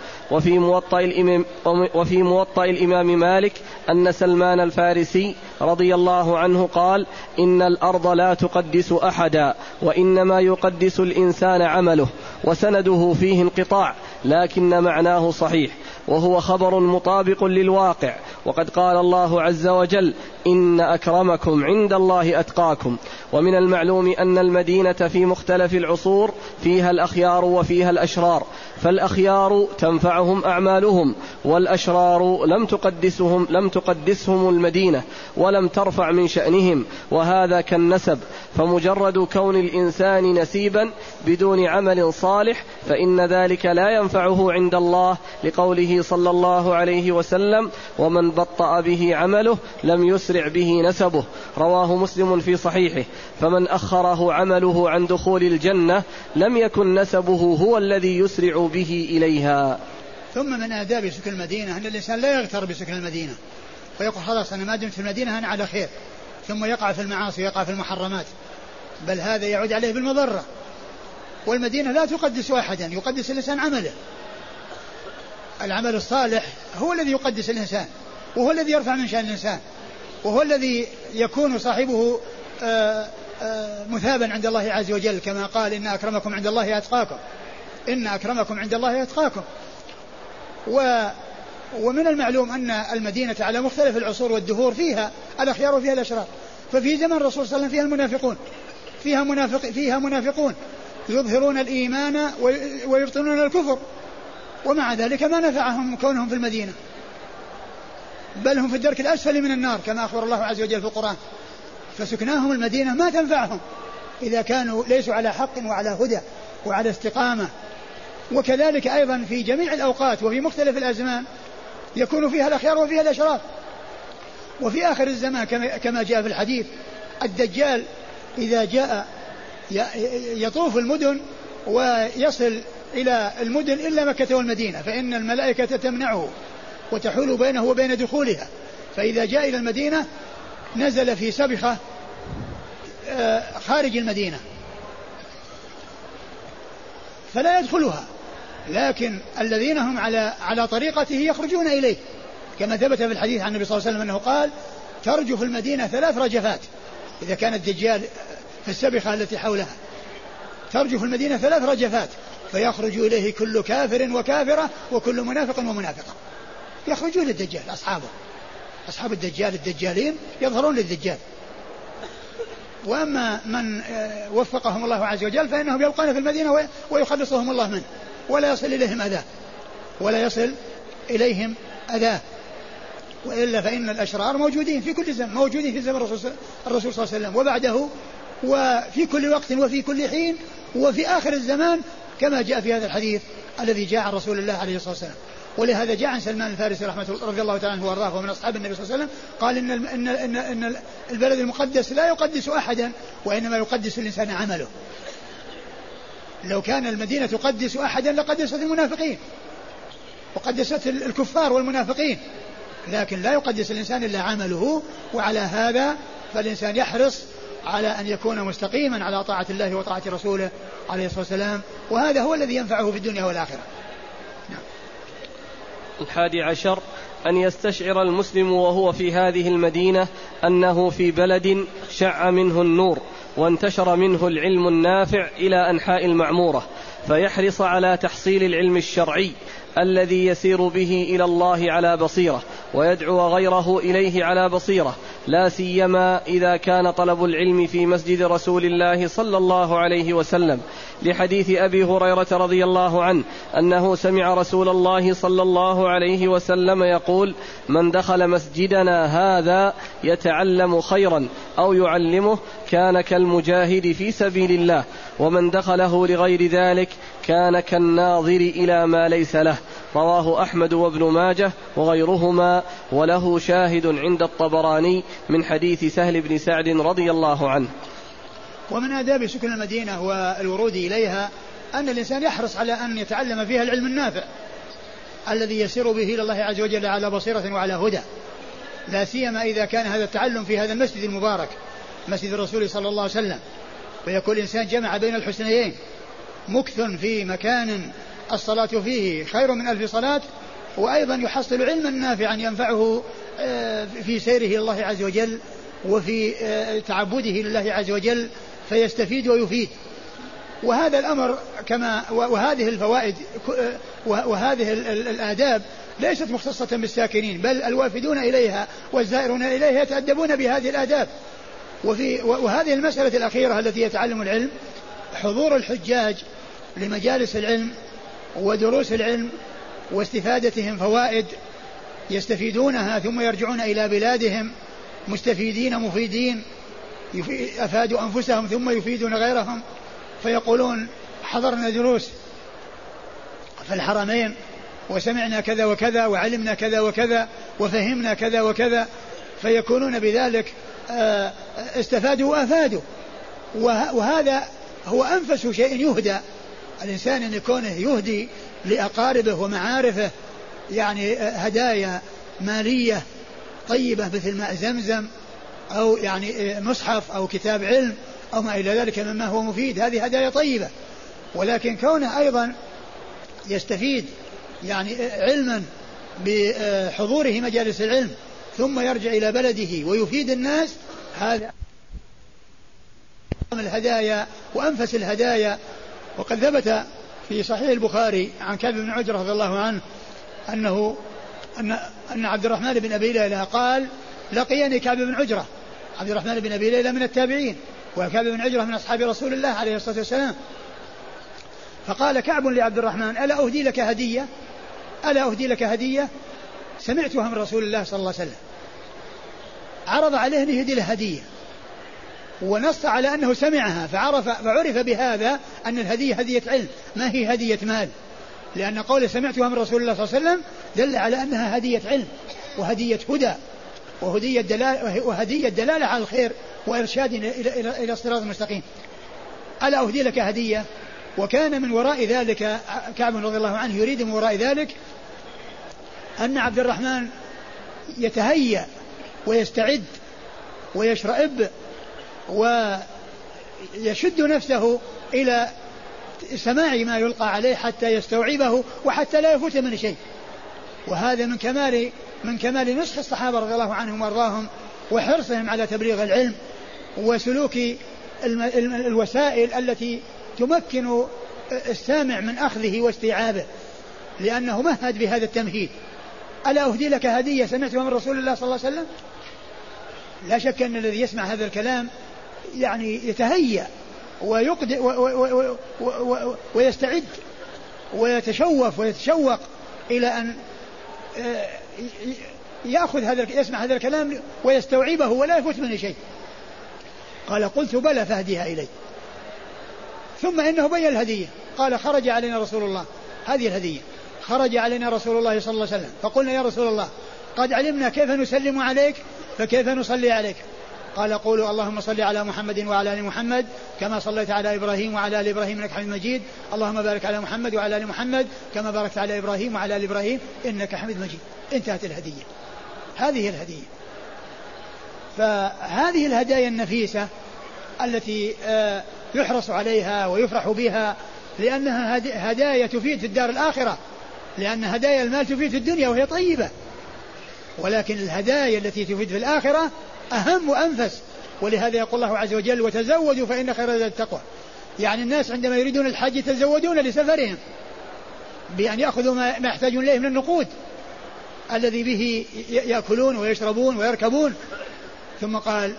وفي موطأ الإمام مالك أن سلمان الفارسي رضي الله عنه قال: إن الأرض لا تقدس أحدا، وإنما يقدس الإنسان عمله. وسنده فيه انقطاع، لكن معناه صحيح، وهو خبر مطابق للواقع. وقد قال الله عز وجل: إن أكرمكم عند الله أتقاكم. ومن المعلوم أن المدينة في مختلف العصور فيها الأخيار وفيها الأشرار، فالأخيار تنفعهم أعمالهم، والأشرار لم تقدسهم المدينة ولم ترفع من شأنهم، وهذا كالنسب، فمجرد كون الإنسان نسيبا بدون عمل صالح فإن ذلك لا ينفعه عند الله، لقوله صلى الله عليه وسلم: ومن بطأ به عمله لم يسرع به نسبه. رواه مسلم في صحيحه. فمن أخره عمله عن دخول الجنة لم يكن نسبه هو الذي يسرع به إليها. ثم من آداب سكن المدينة أن الإنسان لا يغتر بسكن المدينة فيقول: خلاص أنا ما دمت في المدينة أنا على خير، ثم يقع في المعاصي ويقع في المحرمات، بل هذا يعود عليه بالمضرة. والمدينة لا تقدس أحدا، يقدس الإنسان عمله. العمل الصالح هو الذي يقدس الإنسان، وهو الذي يرفع من شأن الإنسان، وهو الذي يكون صاحبه مثابا عند الله عز وجل، كما قال: إن أكرمكم عند الله أتقاكم. إن أكرمكم عند الله أتقاكم. ومن المعلوم أن المدينة على مختلف العصور والدهور فيها الأخيار وفيها الأشرار. ففي زمن الرسول صلى الله عليه وسلم فيها منافقون يظهرون الإيمان ويبطنون الكفر، ومع ذلك ما نفعهم كونهم في المدينة، بل هم في الدرك الأسفل من النار كما أخبر الله عز وجل في القرآن. فسكناهم المدينة ما تنفعهم إذا كانوا ليسوا على حق وعلى هدى وعلى استقامة. وكذلك أيضا في جميع الأوقات وفي مختلف الأزمان يكون فيها الأخيار وفيها الأشرار. وفي آخر الزمان كما جاء في الحديث: الدجال إذا جاء يطوف المدن ويصل إلى المدن إلا مكة والمدينة، فإن الملائكة تمنعه وتحول بينه وبين دخولها. فإذا جاء إلى المدينة نزل في سبخة خارج المدينة فلا يدخلها، لكن الذين هم على طريقته يخرجون إليه، كما ثبت في الحديث عن النبي صلى الله عليه وسلم أنه قال: ترجف المدينة 3 رجفات. إذا كان الدجال في السبخة التي حولها ترجف المدينة 3 رجفات، فيخرج إليه كل كافر وكافرة وكل منافق ومنافقة، يخرجون للدجال. أصحاب الدجال الدجالين يظهرون للدجال. وأما من وفقهم الله عز وجل فإنهم يبقون في المدينة ويخلصهم الله منه، ولا يصل إليهم أذى. وإلا فإن الأشرار موجودين في كل زمن، موجودين في زمن الرسول صلى الله عليه وسلم وبعده، وفي كل وقت وفي كل حين وفي آخر الزمان، كما جاء في هذا الحديث الذي جاء عن رسول الله عليه الصلاة والسلام. ولهذا جاء عن سلمان الفارسي رضي الله تعالى عنه وارضاه ومن أصحاب النبي صلى الله عليه وسلم قال إن البلد المقدس لا يقدس أحدا وإنما يقدس الإنسان عمله. لو كان المدينة تقدس أحدا لقدست المنافقين وقدست الكفار والمنافقين، لكن لا يقدس الإنسان إلا عمله. وعلى هذا فالإنسان يحرص على أن يكون مستقيما على طاعة الله وطاعة رسوله عليه الصلاة والسلام، وهذا هو الذي ينفعه في الدنيا والآخرة. 11 أن يستشعر المسلم وهو في هذه المدينة أنه في بلد شع منه النور وانتشر منه العلم النافع إلى أنحاء المعمورة، فيحرص على تحصيل العلم الشرعي الذي يسير به إلى الله على بصيرة ويدعو غيره إليه على بصيرة، لا سيما إذا كان طلب العلم في مسجد رسول الله صلى الله عليه وسلم، لحديث أبي هريرة رضي الله عنه أنه سمع رسول الله صلى الله عليه وسلم يقول: من دخل مسجدنا هذا يتعلم خيرا أو يعلمه كان كالمجاهد في سبيل الله، ومن دخله لغير ذلك كان كالناظر إلى ما ليس له. رواه أحمد وابن ماجه وغيرهما، وله شاهد عند الطبراني من حديث سهل بن سعد رضي الله عنه. ومن آداب سكن المدينة والورود إليها أن الإنسان يحرص على أن يتعلم فيها العلم النافع الذي يسير به إلى الله عز وجل على بصيرة وعلى هدى، لا سيما إذا كان هذا التعلم في هذا المسجد المبارك مسجد الرسول صلى الله عليه وسلم، ويكون الإنسان جمع بين الحسنيين، مكث في مكان الصلاة فيه خير من 1000 صلاة، وأيضا يحصل علما نافعا ينفعه في سيره إلى الله عز وجل وفي تعبده لله عز وجل، فيستفيد ويفيد. وهذا الأمر وهذه الفوائد وهذه الآداب ليست مختصة بالساكنين، بل الوافدون إليها والزائرون إليها يتأدبون بهذه الآداب. وهذه المسألة الأخيرة التي يتعلم العلم، حضور الحجاج لمجالس العلم ودروس العلم واستفادتهم فوائد يستفيدونها ثم يرجعون إلى بلادهم مستفيدين مفيدين، أفادوا أنفسهم ثم يفيدون غيرهم، فيقولون حضرنا دروس في الحرمين وسمعنا كذا وكذا وعلمنا كذا وكذا وفهمنا كذا وكذا، فيكونون بذلك استفادوا وأفادوا. وهذا هو أنفس شيء يهدى الإنسان، أن يكون يهدي لأقاربه ومعارفه يعني هدايا مالية طيبة مثل ماء زمزم أو يعني مصحف أو كتاب علم أو ما إلى ذلك مما هو مفيد، هذه هدايا طيبة. ولكن كونه أيضا يستفيد يعني علما بحضوره مجالس العلم ثم يرجع إلى بلده ويفيد الناس، هذا من الهدايا وأنفس الهدايا. وقد ثبت في صحيح البخاري عن كعب بن عجرة رضي الله عنه أن عبد الرحمن بن أبي ليلى قال: لقيني كعب بن عجرة. عبد الرحمن بن أبي ليلى من التابعين، وكعب بن عجرة من أصحاب رسول الله عليه الصلاة والسلام. فقال كعب لعبد الرحمن: ألا أهدي لك هدية سمعتها من رسول الله صلى الله عليه وسلم. عرض عليه أن يهدي له هدية، ونص على أنه سمعها، فعرف بهذا أن الهدية هدية علم ما هي هدية مال، لأن قول سمعتها من رسول الله صلى الله عليه وسلم دل على أنها هدية علم وهدية هدى وهدية دلالة على الخير وإرشاد إلى الصراط المستقيم. ألا أهدي لك هدية. وكان من وراء ذلك كعب رضي الله عنه يريد من وراء ذلك أن عبد الرحمن يتهيأ ويستعد ويشرئب ويشد نفسه إلى سماع ما يلقى عليه حتى يستوعبه وحتى لا يفوت من شيء. وهذا من كمال نصح الصحابة رضي الله عنهم وارضاهم وحرصهم على تبليغ العلم وسلوك الوسائل التي تمكن السامع من أخذه واستيعابه، لأنه مهد بهذا التمهيد. ألا أهدي لك هدية سمعتها من رسول الله صلى الله عليه وسلم؟ لا شك أن الذي يسمع هذا الكلام يعني يتهيأ ويستعد ويتشوق إلى أن يسمع هذا الكلام ويستوعبه ولا يفوت منه شيء. قال قلت بلى فاهديها إلي. ثم إنه بين الهدية. قال خرج علينا رسول الله، هذه الهدية، خرج علينا رسول الله صلى الله عليه وسلم فقلنا يا رسول الله قد علمنا كيف نسلم عليك فكيف نصلي عليك؟ قال قولوا اللهم صل على محمد وعلى آل محمد كما صليت على إبراهيم وعلى آل إبراهيم إنك حميد مجيد، اللهم بارك على محمد وعلى آل محمد كما باركت على إبراهيم وعلى آل إبراهيم إنك حميد مجيد. انتهت الهدية. هذه الهدية. فهذه الهدايا النفيسة التي يحرص عليها ويفرح بها لأنها هدايا تفيد في الدار الآخرة، لأن هدايا المال تفيد في الدنيا وهي طيبة، ولكن الهدايا التي تفيد في الآخرة أهم وأنفس. ولهذا يقول الله عز وجل وتزودوا فإن خير الزاد التقوى. يعني الناس عندما يريدون الحج يتزودون لسفرهم بأن يأخذوا ما يحتاجون إليه من النقود الذي به يأكلون ويشربون ويركبون. ثم قال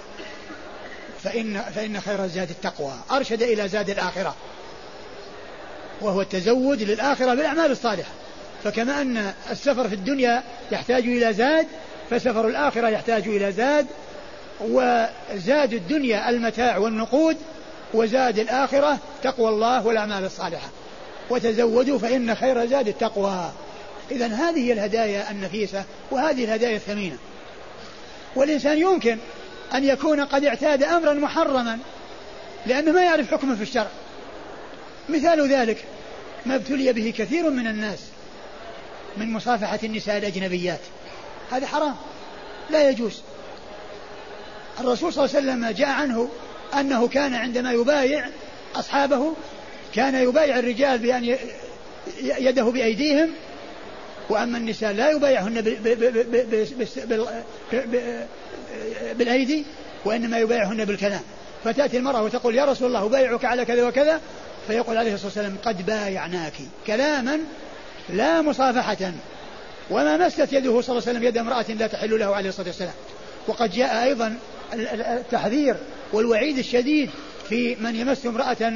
فإن خير الزاد التقوى، أرشد إلى زاد الآخرة وهو التزود للآخرة بالأعمال الصالحة. فكما أن السفر في الدنيا يحتاج إلى زاد فسفر الآخرة يحتاج إلى زاد، وزاد الدنيا المتاع والنقود وزاد الآخرة تقوى الله والأعمال الصالحة. وتزودوا فإن خير زاد التقوى. إذن هذه الهدايا النفيسة وهذه الهدايا الثمينة. والإنسان يمكن أن يكون قد اعتاد أمرا محرما لأنه ما يعرف حكمه في الشرع. مثال ذلك ما ابتلي به كثير من الناس من مصافحة النساء الأجنبيات، هذا حرام لا يجوز. الرسول صلى الله عليه وسلم جاء عنه أنه كان عندما يبايع أصحابه كان يبايع الرجال بأن يده بأيديهم، وأما النساء لا يبايعهن بالأيدي وإنما يبايعهن بالكلام. فتأتي المرأة وتقول يا رسول الله أبايعك على كذا وكذا، فيقول عليه الصلاة والسلام قد بايعناك كلاما لا مصافحة. وما مست يده صلى الله عليه وسلم يد امرأة لا تحل له عليه الصلاة والسلام. وقد جاء أيضا التحذير والوعيد الشديد في من يمس امرأة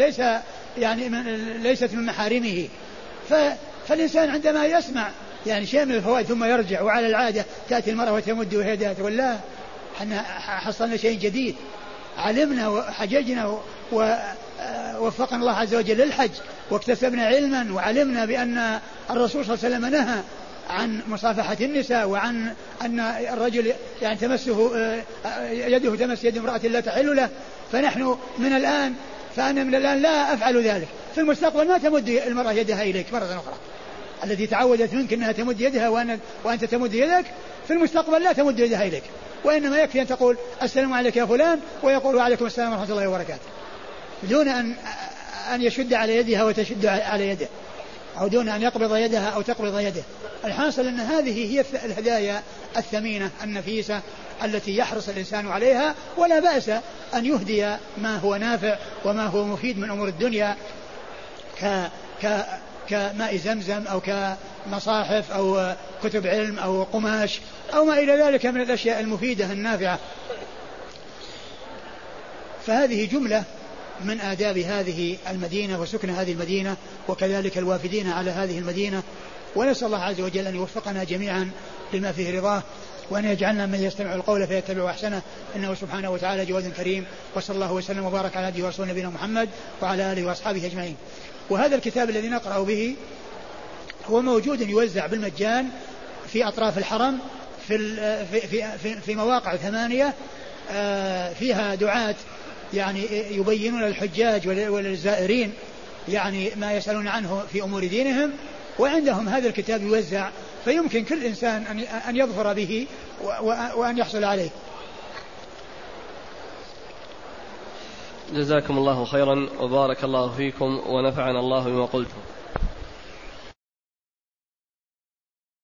ليست من محارمه. فالإنسان عندما يسمع يعني شيء من الفوائد ثم يرجع، وعلى العادة تأتي المرأة وتمد يدها تقول لا احنا حصلنا شيء جديد، علمنا وحججنا ووفقنا الله عز وجل للحج واكتسبنا علما وعلمنا بأن الرسول صلى الله عليه وسلم نهى عن مصافحة النساء وعن أن الرجل يعني تمسه يده تمس يد امرأة لا تحل له. فنحن فأنا من الآن لا أفعل ذلك. في المستقبل ما تمد المرأة يدها إليك مرة أخرى. التي تعودت منك أنها تمد يدها وأنت تمد يدك، في المستقبل لا تمد يدها إليك، وإنما يكفي أن تقول السلام عليك يا فلان ويقول وعليكم السلام ورحمة الله وبركاته، دون أن يشد على يدها وتشد على يده، أو دون أن يقبض يدها أو تقبض يده. الحاصل أن هذه هي الهدايا الثمينة النفيسة التي يحرص الإنسان عليها، ولا بأس أن يهدي ما هو نافع وما هو مفيد من أمور الدنيا كماء زمزم أو كمصاحف أو كتب علم أو قماش أو ما إلى ذلك من الأشياء المفيدة النافعة. فهذه جملة من آداب هذه المدينة وسكن هذه المدينة وكذلك الوافدين على هذه المدينة. ونسأل الله عز وجل أن يوفقنا جميعا لما فيه رضاه، وأن يجعلنا من يستمع القول فيتبع أحسنه، إنه سبحانه وتعالى جواد كريم. وصلى الله وسلم وبارك على عبده ورسوله نبينا محمد وعلى آله وأصحابه أجمعين. وهذا الكتاب الذي نقرأ به هو موجود يوزع بالمجان في أطراف الحرم في مواقع 8 فيها دعاة يعني يبينون للحجاج وللزائرين يعني ما يسألون عنه في أمور دينهم، وعندهم هذا الكتاب يوزع، فيمكن كل إنسان أن يظفر به وأن يحصل عليه. جزاكم الله خيرا وبارك الله فيكم ونفعنا الله بما قلتم.